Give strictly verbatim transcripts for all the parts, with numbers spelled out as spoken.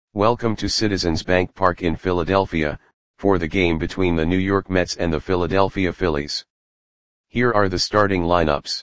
Welcome to Citizens Bank Park in Philadelphia, for the game between the New York Mets and the Philadelphia Phillies. Here are the starting lineups.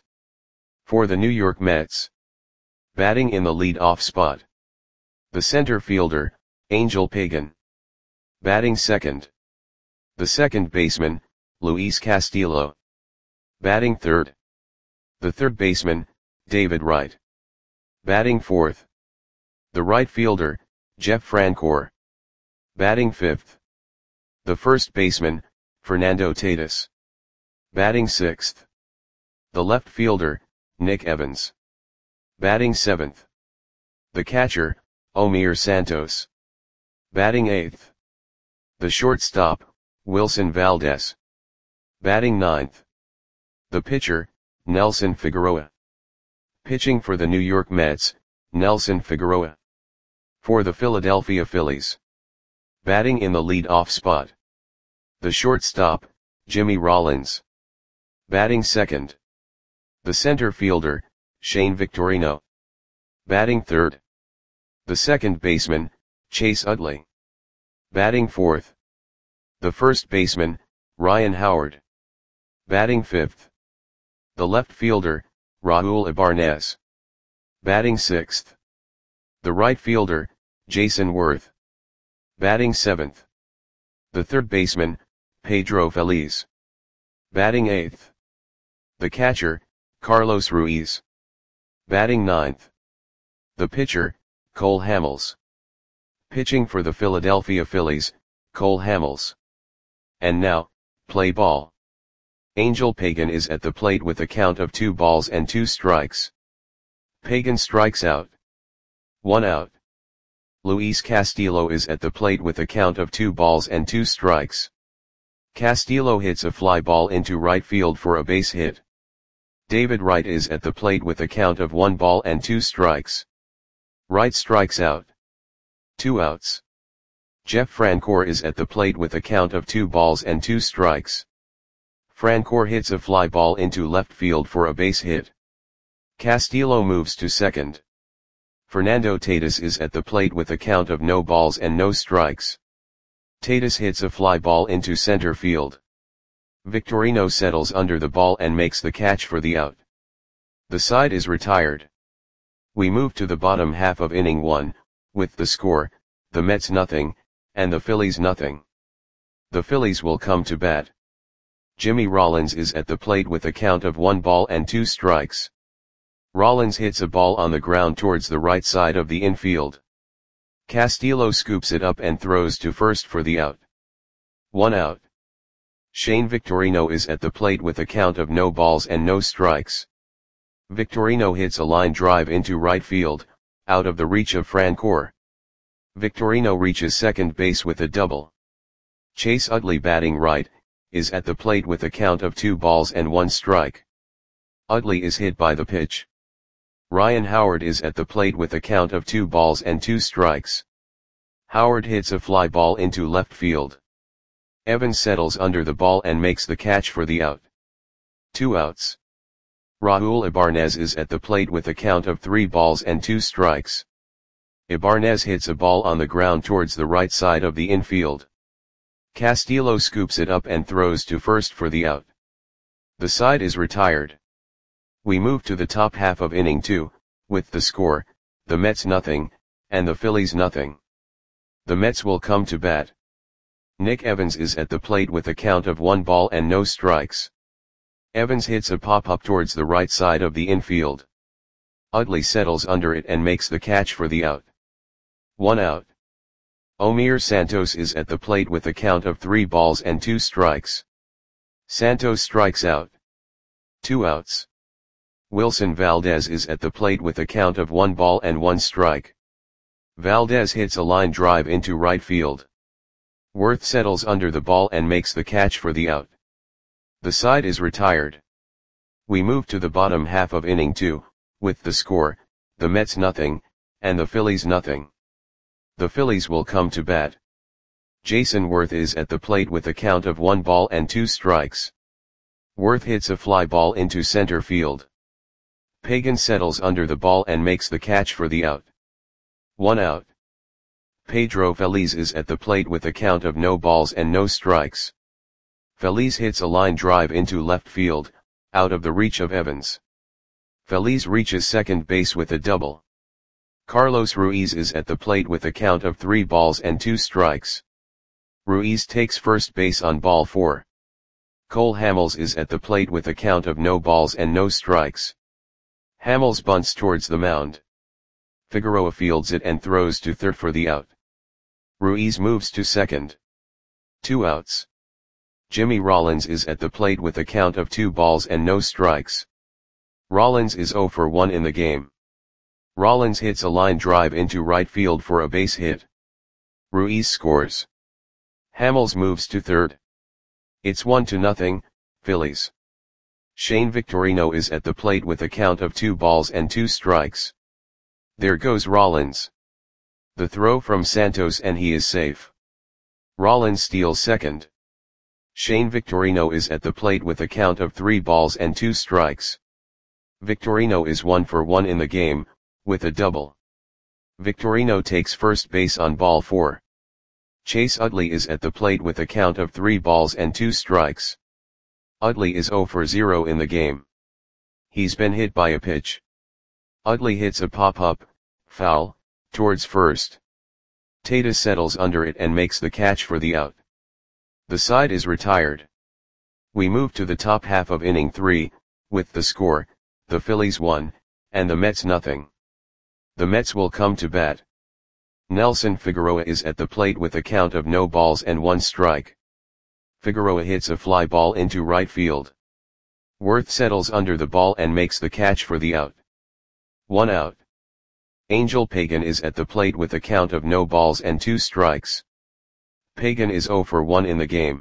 For the New York Mets. Batting in the lead-off spot. The center fielder, Angel Pagan. Batting second. The second baseman, Luis Castillo. Batting third. The third baseman, David Wright. Batting fourth. The right fielder, Jeff Francoeur. Batting fifth. The first baseman, Fernando Tatis. Batting sixth. The left fielder, Nick Evans. Batting seventh. The catcher, Omir Santos. Batting eighth. The shortstop, Wilson Valdez. Batting ninth. The pitcher, Nelson Figueroa. Pitching for the New York Mets, Nelson Figueroa. For the Philadelphia Phillies. Batting in the lead-off spot. The shortstop, Jimmy Rollins. Batting second. The center fielder, Shane Victorino. Batting third. The second baseman, Chase Utley. Batting fourth. The first baseman, Ryan Howard. Batting fifth. The left fielder, Raul Ibanez. Batting sixth. The right fielder, Jason Worth. Batting seventh. The third baseman, Pedro Feliz. Batting eighth. The catcher, Carlos Ruiz. Batting ninth. The pitcher, Cole Hamels. Pitching for the Philadelphia Phillies, Cole Hamels. And now, play ball. Angel Pagan is at the plate with a count of two balls and two strikes. Pagan strikes out. One out. Luis Castillo is at the plate with a count of two balls and two strikes. Castillo hits a fly ball into right field for a base hit. David Wright is at the plate with a count of one ball and two strikes. Wright strikes out. Two outs. Jeff Francoeur is at the plate with a count of two balls and two strikes. Francoeur hits a fly ball into left field for a base hit. Castillo moves to second. Fernando Tatis is at the plate with a count of no balls and no strikes. Tatis hits a fly ball into center field. Victorino settles under the ball and makes the catch for the out. The side is retired. We move to the bottom half of inning one, with the score, the Mets nothing, and the Phillies nothing. The Phillies will come to bat. Jimmy Rollins is at the plate with a count of one ball and two strikes. Rollins hits a ball on the ground towards the right side of the infield. Castillo scoops it up and throws to first for the out. One out. Shane Victorino is at the plate with a count of no balls and no strikes. Victorino hits a line drive into right field, out of the reach of Francoeur. Victorino reaches second base with a double. Chase Utley, batting right, is at the plate with a count of two balls and one strike. Utley is hit by the pitch. Ryan Howard is at the plate with a count of two balls and two strikes. Howard hits a fly ball into left field. Evans settles under the ball and makes the catch for the out. Two outs. Raul Ibanez is at the plate with a count of three balls and two strikes. Ibanez hits a ball on the ground towards the right side of the infield. Castillo scoops it up and throws to first for the out. The side is retired. We move to the top half of inning two, with the score, the Mets nothing, and the Phillies nothing. The Mets will come to bat. Nick Evans is at the plate with a count of one ball and no strikes. Evans hits a pop-up towards the right side of the infield. Utley settles under it and makes the catch for the out. One out. Omir Santos is at the plate with a count of three balls and two strikes. Santos strikes out. Two outs. Wilson Valdez is at the plate with a count of one ball and one strike. Valdez hits a line drive into right field. Worth settles under the ball and makes the catch for the out. The side is retired. We move to the bottom half of inning two, with the score, the Mets nothing, and the Phillies nothing. The Phillies will come to bat. Jason Worth is at the plate with a count of one ball and two strikes. Worth hits a fly ball into center field. Pagan settles under the ball and makes the catch for the out. One out. Pedro Feliz is at the plate with a count of no balls and no strikes. Feliz hits a line drive into left field, out of the reach of Evans. Feliz reaches second base with a double. Carlos Ruiz is at the plate with a count of three balls and two strikes. Ruiz takes first base on ball four. Cole Hamels is at the plate with a count of no balls and no strikes. Hamels bunts towards the mound. Figueroa fields it and throws to third for the out. Ruiz moves to second. Two outs. Jimmy Rollins is at the plate with a count of two balls and no strikes. Rollins is zero for one in the game. Rollins hits a line drive into right field for a base hit. Ruiz scores. Hamels moves to third. It's one to nothing, Phillies. Shane Victorino is at the plate with a count of two balls and two strikes. There goes Rollins. The throw from Santos and he is safe. Rollins steals second. Shane Victorino is at the plate with a count of three balls and two strikes. Victorino is one for one in the game, with a double. Victorino takes first base on ball four. Chase Utley is at the plate with a count of three balls and two strikes. Utley is zero for zero in the game. He's been hit by a pitch. Utley hits a pop-up, foul, towards first. Tatis settles under it and makes the catch for the out. The side is retired. We move to the top half of inning three, with the score, the Phillies one, and the Mets nothing. The Mets will come to bat. Nelson Figueroa is at the plate with a count of no balls and one strike. Figueroa hits a fly ball into right field. Worth settles under the ball and makes the catch for the out. One out. Angel Pagan is at the plate with a count of no balls and two strikes. Pagan is zero for one in the game.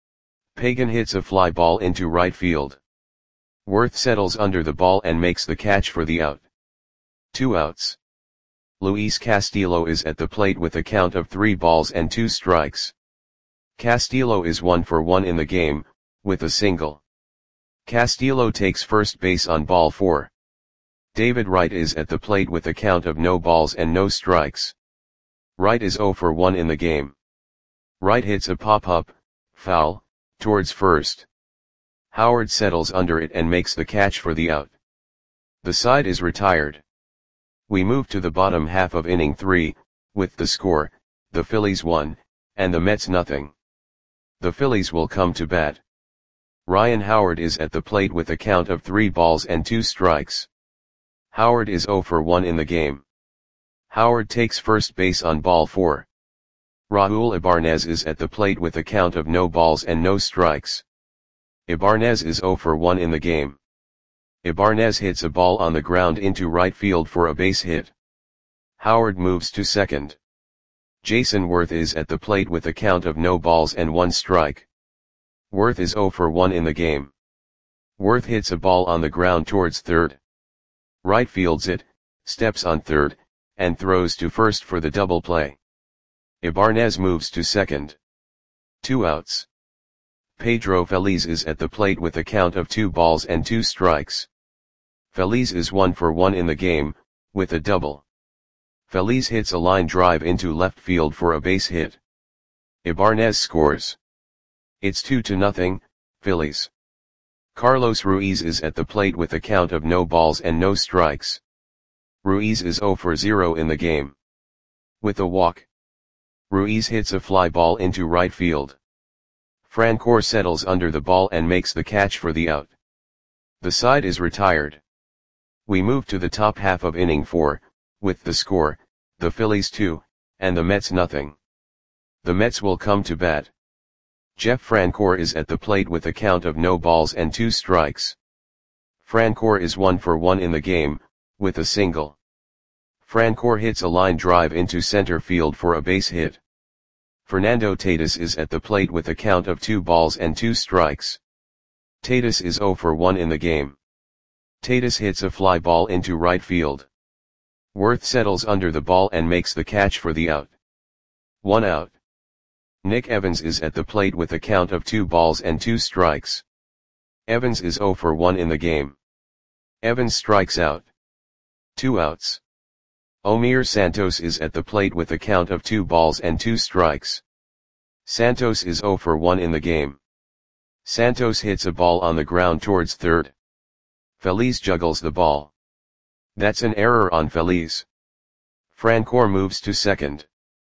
Pagan hits a fly ball into right field. Worth settles under the ball and makes the catch for the out. Two outs. Luis Castillo is at the plate with a count of three balls and two strikes. Castillo is one for one in the game, with a single. Castillo takes first base on ball four. David Wright is at the plate with a count of no balls and no strikes. Wright is zero for one in the game. Wright hits a pop-up, foul, towards first. Howard settles under it and makes the catch for the out. The side is retired. We move to the bottom half of inning three, with the score, the Phillies one, and the Mets nothing. The Phillies will come to bat. Ryan Howard is at the plate with a count of three balls and two strikes. Howard is zero for one in the game. Howard takes first base on ball four. Raul Ibanez is at the plate with a count of no balls and no strikes. Ibanez is zero for one in the game. Ibanez hits a ball on the ground into right field for a base hit. Howard moves to second. Jason Worth is at the plate with a count of no balls and one strike. Worth is zero for one in the game. Worth hits a ball on the ground towards third. Right fields it, steps on third, and throws to first for the double play. Ibanez moves to second. Two outs. Pedro Feliz is at the plate with a count of two balls and two strikes. Feliz is one for one in the game, with a double. Feliz hits a line drive into left field for a base hit. Ibanez scores. It's two to nothing, Phillies. Carlos Ruiz is at the plate with a count of no balls and no strikes. Ruiz is zero for zero in the game. With a walk. Ruiz hits a fly ball into right field. Francoeur settles under the ball and makes the catch for the out. The side is retired. We move to the top half of inning four, with the score, the Phillies two, and the Mets nothing. The Mets will come to bat. Jeff Francoeur is at the plate with a count of no balls and two strikes. Francoeur is one for one in the game, with a single. Francoeur hits a line drive into center field for a base hit. Fernando Tatis is at the plate with a count of two balls and two strikes. Tatis is zero for one in the game. Tatis hits a fly ball into right field. Worth settles under the ball and makes the catch for the out. One out. Nick Evans is at the plate with a count of two balls and two strikes. Evans is zero for one in the game. Evans strikes out. Two outs. Omir Santos is at the plate with a count of two balls and two strikes. Santos is zero for one in the game. Santos hits a ball on the ground towards third. Feliz juggles the ball. That's an error on Feliz. Francoeur moves to second.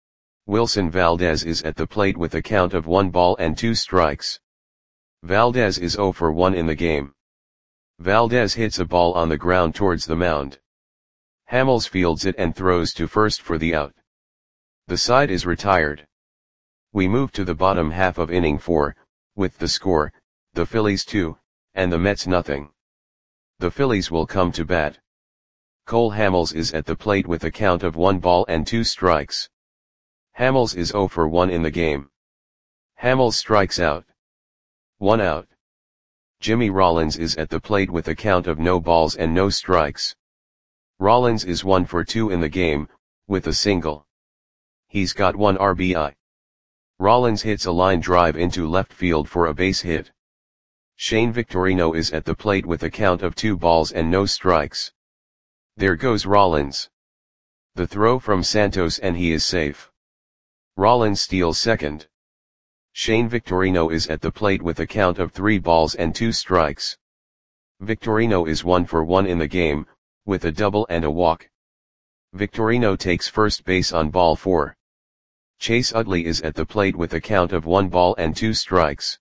Wilson Valdez is at the plate with a count of one ball and two strikes. Valdez is zero for one in the game. Valdez hits a ball on the ground towards the mound. Hamels fields it and throws to first for the out. The side is retired. We move to the bottom half of inning four, with the score, the Phillies two, and the Mets nothing. The Phillies will come to bat. Cole Hamels is at the plate with a count of one ball and two strikes. Hamels is zero for one in the game. Hamels strikes out. One out. Jimmy Rollins is at the plate with a count of no balls and no strikes. Rollins is one for two in the game, with a single. He's got one R B I. Rollins hits a line drive into left field for a base hit. Shane Victorino is at the plate with a count of two balls and no strikes. There goes Rollins. The throw from Santos and he is safe. Rollins steals second. Shane Victorino is at the plate with a count of three balls and two strikes. Victorino is one for one in the game, with a double and a walk. Victorino takes first base on ball four. Chase Utley is at the plate with a count of one ball and two strikes.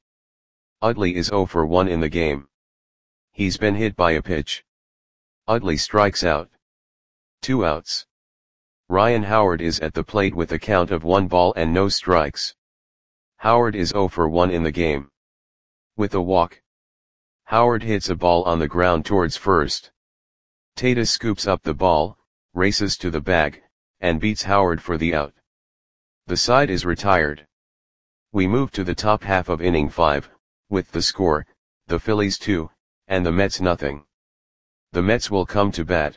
Utley is zero for one in the game. He's been hit by a pitch. Utley strikes out. Two outs. Ryan Howard is at the plate with a count of one ball and no strikes. Howard is zero for one in the game. With a walk. Howard hits a ball on the ground towards first. Tata scoops up the ball, races to the bag, and beats Howard for the out. The side is retired. We move to the top half of inning five, with the score, the Phillies two, and the Mets nothing. The Mets will come to bat.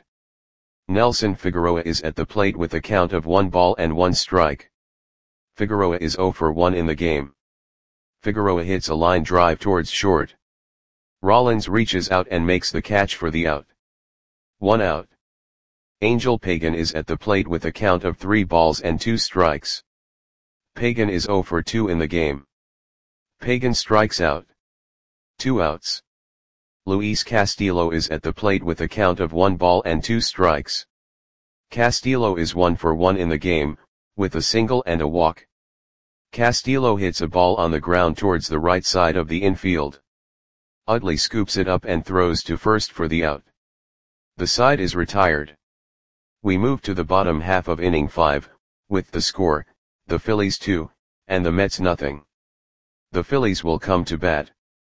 Nelson Figueroa is at the plate with a count of one ball and one strike. Figueroa is zero for one in the game. Figueroa hits a line drive towards short. Rollins reaches out and makes the catch for the out. One out. Angel Pagan is at the plate with a count of three balls and two strikes. Pagan is zero for two in the game. Pagan strikes out. Two outs. Luis Castillo is at the plate with a count of one ball and two strikes. Castillo is one for one in the game, with a single and a walk. Castillo hits a ball on the ground towards the right side of the infield. Utley scoops it up and throws to first for the out. The side is retired. We move to the bottom half of inning five, with the score, the Phillies two, and the Mets nothing. The Phillies will come to bat.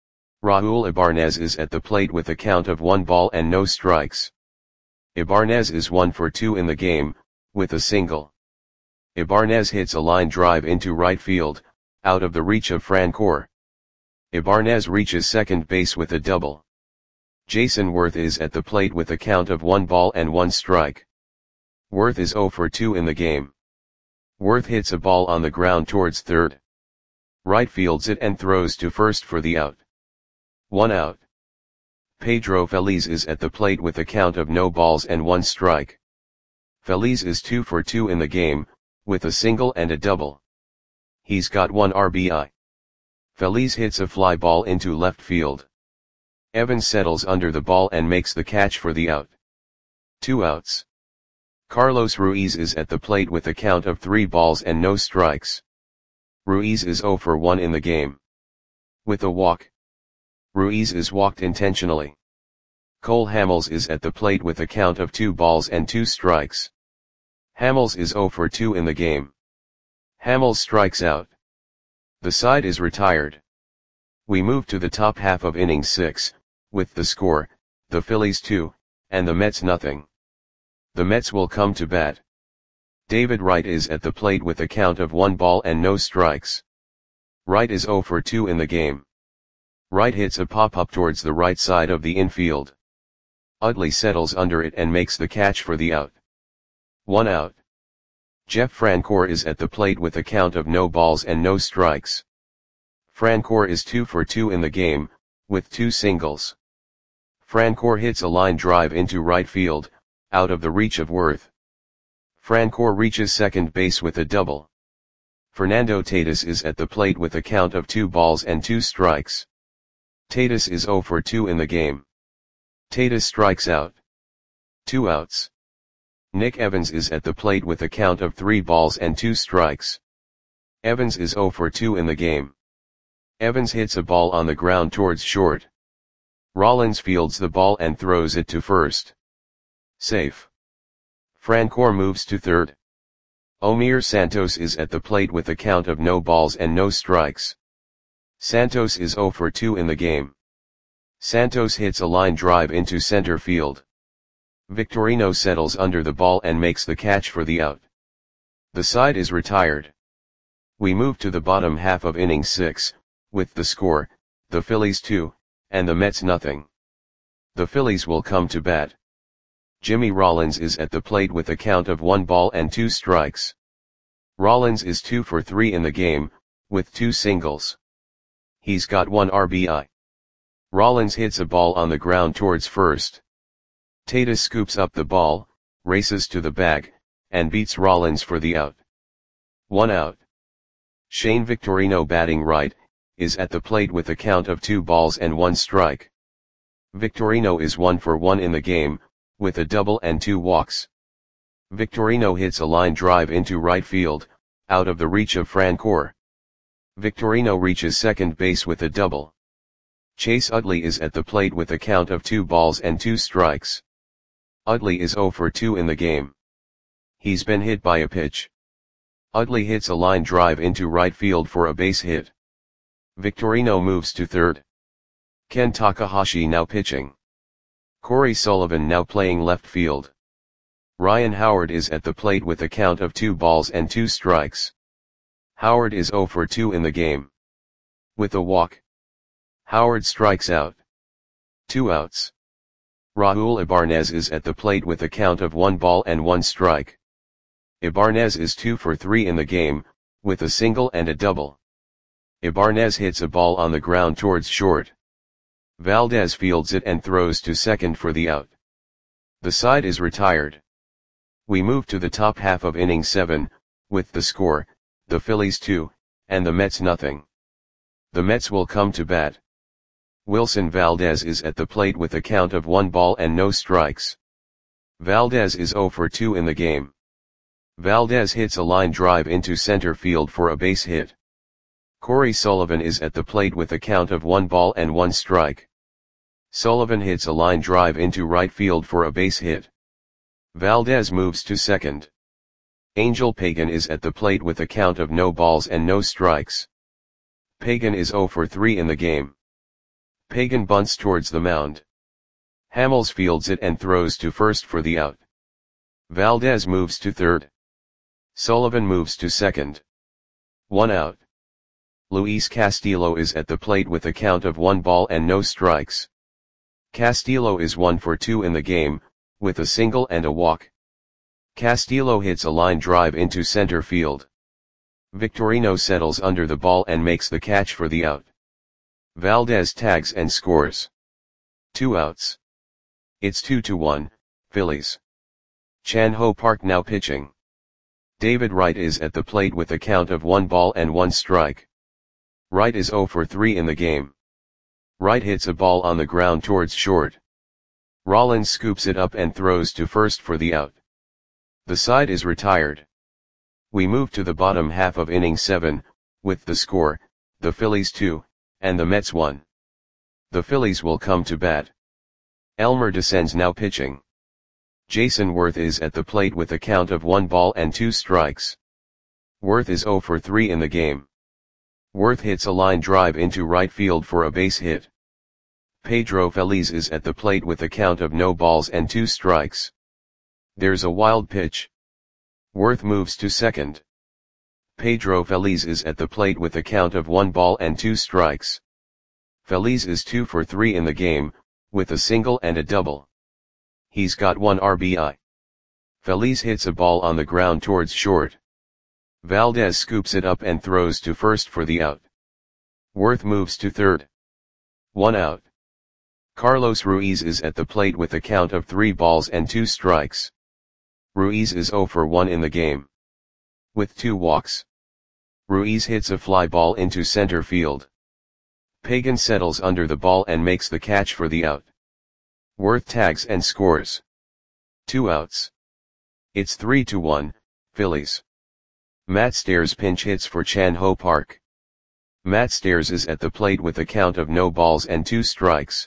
Raul Ibanez is at the plate with a count of one ball and no strikes. Ibanez is one for two in the game, with a single. Ibanez hits a line drive into right field, out of the reach of Francoeur. Ibanez reaches second base with a double. Jason Worth is at the plate with a count of one ball and one strike. Worth is zero for two in the game. Worth hits a ball on the ground towards third. Right fields it and throws to first for the out. One out. Pedro Feliz is at the plate with a count of no balls and one strike. Feliz is two for two in the game, with a single and a double. He's got one R B I. Feliz hits a fly ball into left field. Evans settles under the ball and makes the catch for the out. Two outs. Carlos Ruiz is at the plate with a count of three balls and no strikes. Ruiz is zero for one in the game. With a walk. Ruiz is walked intentionally. Cole Hamels is at the plate with a count of two balls and two strikes. Hamels is zero for two in the game. Hamels strikes out. The side is retired. We move to the top half of inning six, with the score, the Phillies two, and the Mets nothing. The Mets will come to bat. David Wright is at the plate with a count of one ball and no strikes. Wright is zero for two in the game. Wright hits a pop-up towards the right side of the infield. Utley settles under it and makes the catch for the out. One out. Jeff Francoeur is at the plate with a count of no balls and no strikes. Francoeur is two for two in the game, with two singles. Francoeur hits a line drive into right field, out of the reach of Worth. Francoeur reaches second base with a double. Fernando Tatis is at the plate with a count of two balls and two strikes. Tatis is zero for two in the game. Tatis strikes out. Two outs. Nick Evans is at the plate with a count of three balls and two strikes. Evans is zero for two in the game. Evans hits a ball on the ground towards short. Rollins fields the ball and throws it to first. Safe. Francoeur moves to third. Omir Santos is at the plate with a count of no balls and no strikes. Santos is zero for two in the game. Santos hits a line drive into center field. Victorino settles under the ball and makes the catch for the out. The side is retired. We move to the bottom half of inning six, with the score, the Phillies two, and the Mets nothing. The Phillies will come to bat. Jimmy Rollins is at the plate with a count of one ball and two strikes. Rollins is two for three in the game, with two singles. He's got one R B I. Rollins hits a ball on the ground towards first. Tatis scoops up the ball, races to the bag, and beats Rollins for the out. One out. Shane Victorino, batting right, is at the plate with a count of two balls and one strike. Victorino is one for one in the game, with a double and two walks. Victorino hits a line drive into right field, out of the reach of Francoeur. Victorino reaches second base with a double. Chase Utley is at the plate with a count of two balls and two strikes. Utley is zero for two in the game. He's been hit by a pitch. Utley hits a line drive into right field for a base hit. Victorino moves to third. Ken Takahashi now pitching. Corey Sullivan now playing left field. Ryan Howard is at the plate with a count of two balls and two strikes. Howard is zero for two in the game. With a walk, Howard strikes out. Two outs. Raul Ibanez is at the plate with a count of one ball and one strike. Ibanez is two for three in the game, with a single and a double. Ibanez hits a ball on the ground towards short. Valdez fields it and throws to second for the out. The side is retired. We move to the top half of inning seven, with the score, the Phillies two, and the Mets nothing. The Mets will come to bat. Wilson Valdez is at the plate with a count of one ball and no strikes. Valdez is zero for two in the game. Valdez hits a line drive into center field for a base hit. Corey Sullivan is at the plate with a count of one ball and one strike. Sullivan hits a line drive into right field for a base hit. Valdez moves to second. Angel Pagan is at the plate with a count of no balls and no strikes. Pagan is zero for three in the game. Pagan bunts towards the mound. Hamels fields it and throws to first for the out. Valdez moves to third. Sullivan moves to second. One out. Luis Castillo is at the plate with a count of one ball and no strikes. Castillo is one for two in the game, with a single and a walk. Castillo hits a line drive into center field. Victorino settles under the ball and makes the catch for the out. Valdez tags and scores. Two outs. It's two to one, Phillies. Chan Ho Park now pitching. David Wright is at the plate with a count of one ball and one strike. Wright is zero for three in the game. Wright hits a ball on the ground towards short. Rollins scoops it up and throws to first for the out. The side is retired. We move to the bottom half of inning seven, with the score, the Phillies two, and the Mets one. The Phillies will come to bat. Elmer Descends now pitching. Jason Worth is at the plate with a count of one ball and two strikes. Worth is zero for three in the game. Worth hits a line drive into right field for a base hit. Pedro Feliz is at the plate with a count of no balls and two strikes. There's a wild pitch. Worth moves to second. Pedro Feliz is at the plate with a count of one ball and two strikes. Feliz is two for three in the game, with a single and a double. He's got one R B I. Feliz hits a ball on the ground towards short. Valdez scoops it up and throws to first for the out. Worth moves to third. One out. Carlos Ruiz is at the plate with a count of three balls and two strikes. Ruiz is zero for one in the game. With two walks. Ruiz hits a fly ball into center field. Pagan settles under the ball and makes the catch for the out. Worth tags and scores. Two outs. It's three to one, Phillies. Matt Stairs pinch hits for Chan Ho Park. Matt Stairs is at the plate with a count of no balls and two strikes.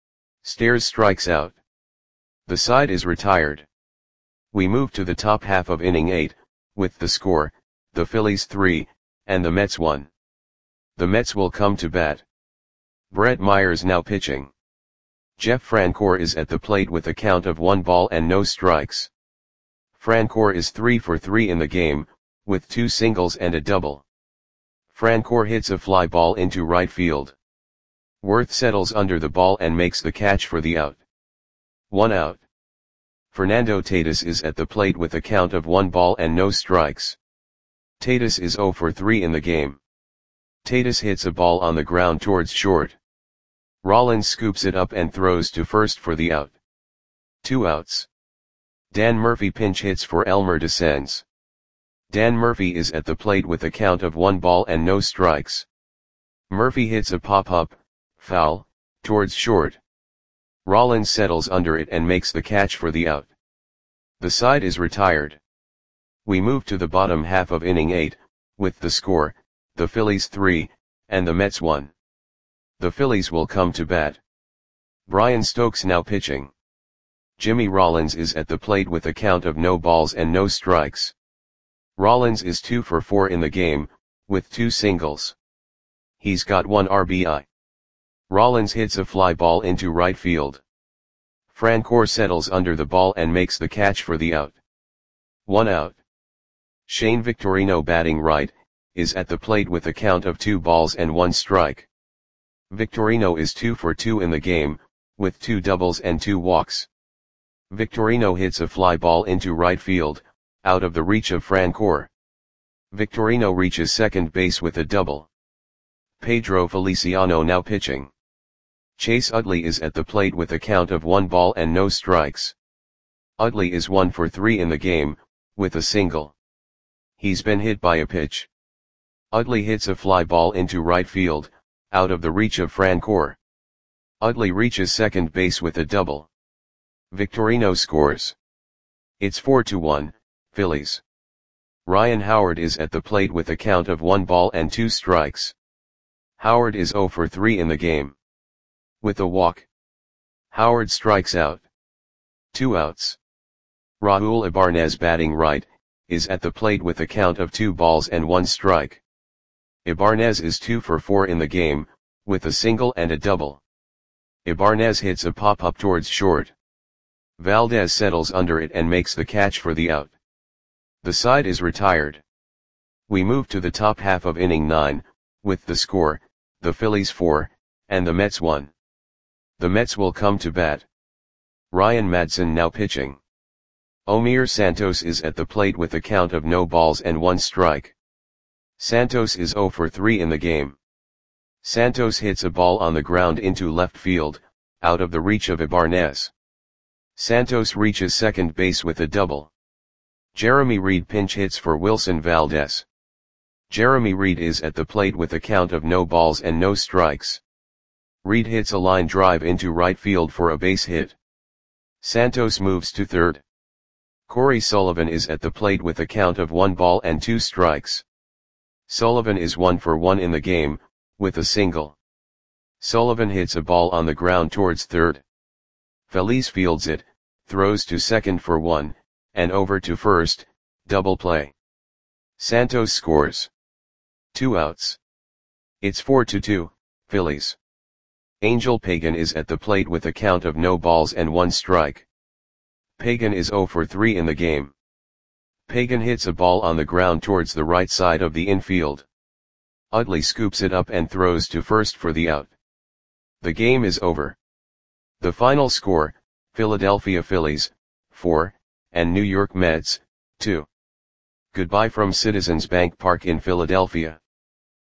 Stairs strikes out. The side is retired. We move to the top half of inning eight, with the score, the Phillies three, and the Mets one. The Mets will come to bat. Brett Myers now pitching. Jeff Francoeur is at the plate with a count of one ball and no strikes. Francoeur is three for three in the game, with two singles and a double. Francoeur hits a fly ball into right field. Worth settles under the ball and makes the catch for the out. One out. Fernando Tatis is at the plate with a count of one ball and no strikes. Tatis is zero for three in the game. Tatis hits a ball on the ground towards short. Rollins scoops it up and throws to first for the out. Two outs. Dan Murphy pinch hits for Elmer Descends. Dan Murphy is at the plate with a count of one ball and no strikes. Murphy hits a pop-up, foul, towards short. Rollins settles under it and makes the catch for the out. The side is retired. We move to the bottom half of inning eight, with the score, the Phillies three, and the Mets one. The Phillies will come to bat. Brian Stokes now pitching. Jimmy Rollins is at the plate with a count of no balls and no strikes. Rollins is two for four in the game, with two singles. He's got one R B I. Rollins hits a fly ball into right field. Francoeur settles under the ball and makes the catch for the out. One out. Shane Victorino batting right, is at the plate with a count of two balls and one strike. Victorino is two for two in the game, with two doubles and two walks. Victorino hits a fly ball into right field, out of the reach of Francoeur. Victorino reaches second base with a double. Pedro Feliciano now pitching. Chase Utley is at the plate with a count of one ball and no strikes. Utley is one for three in the game, with a single. He's been hit by a pitch. Utley hits a fly ball into right field, out of the reach of Francoeur. Utley reaches second base with a double. Victorino scores. It's four to one, Phillies. Ryan Howard is at the plate with a count of one ball and two strikes. Howard is zero for three in the game. With a walk. Howard strikes out. Two outs. Raul Ibanez batting right, is at the plate with a count of two balls and one strike. Ibanez is two for four in the game, with a single and a double. Ibanez hits a pop-up towards short. Valdez settles under it and makes the catch for the out. The side is retired. We move to the top half of inning nine, with the score, the Phillies four, and the Mets one. The Mets will come to bat. Ryan Madson now pitching. Omir Santos is at the plate with a count of no balls and one strike. Santos is zero for three in the game. Santos hits a ball on the ground into left field, out of the reach of Ibanez. Santos reaches second base with a double. Jeremy Reed pinch hits for Wilson Valdez. Jeremy Reed is at the plate with a count of no balls and no strikes. Reed hits a line drive into right field for a base hit. Santos moves to third. Corey Sullivan is at the plate with a count of one ball and two strikes. Sullivan is one for one in the game, with a single. Sullivan hits a ball on the ground towards third. Feliz fields it, throws to second for one, and over to first, double play. Santos scores. Two outs. It's four to two, Phillies. Angel Pagan is at the plate with a count of no balls and one strike. Pagan is zero for three in the game. Pagan hits a ball on the ground towards the right side of the infield. Utley scoops it up and throws to first for the out. The game is over. The final score, Philadelphia Phillies, four, and New York Mets, two. Goodbye from Citizens Bank Park in Philadelphia.